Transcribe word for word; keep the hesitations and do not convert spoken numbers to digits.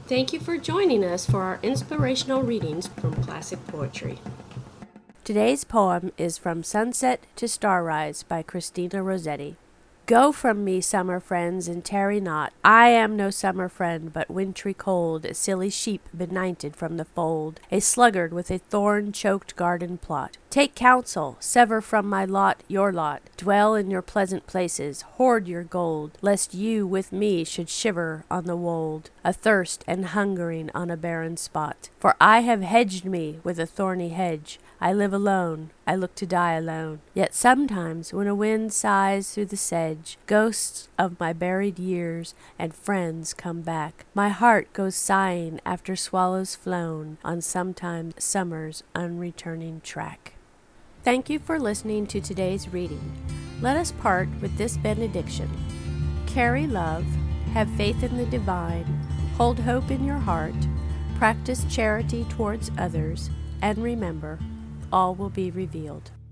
Thank you for joining us for our inspirational readings from classic poetry. Today's poem is From Sunset to Starrise by Christina Rossetti. Go from me, summer friends, and tarry not. I am no summer friend, but wintry cold, a silly sheep benighted from the fold, a sluggard with a thorn-choked garden plot. Take counsel, sever from my lot your lot, dwell in your pleasant places, hoard your gold, lest you with me should shiver on the wold, athirst and hungering on a barren spot. For I have hedged me with a thorny hedge, I live alone, I look to die alone. Yet sometimes, when a wind sighs through the sedge, ghosts of my buried years and friends come back. My heart goes sighing after swallows flown on sometime summer's unreturning track. Thank you for listening to today's reading. Let us part with this benediction. Carry love, have faith in the divine, hold hope in your heart, practice charity towards others, and remember, all will be revealed.